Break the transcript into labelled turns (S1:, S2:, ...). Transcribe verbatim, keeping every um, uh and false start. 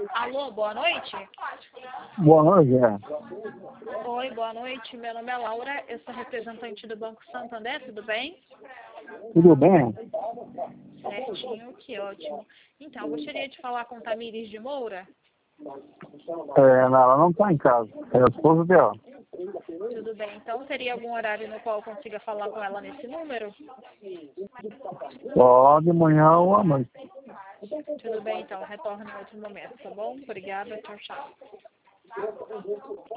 S1: Alô, boa noite?
S2: Boa noite, é.
S1: Oi, boa noite. Meu nome é Laura, eu sou representante do Banco Santander, tudo bem?
S2: Tudo bem?
S1: Certinho, que ótimo. Então, eu gostaria de falar com Tamires de Moura.
S2: É, não, ela não está em casa. É a esposa dela.
S1: Tudo bem. Então, teria algum horário no qual eu consiga falar com ela nesse número?
S2: Só de manhã ou à noite.
S1: Tudo bem, então. Retorno em outro momento, tá bom? Obrigada. Tchau, tchau.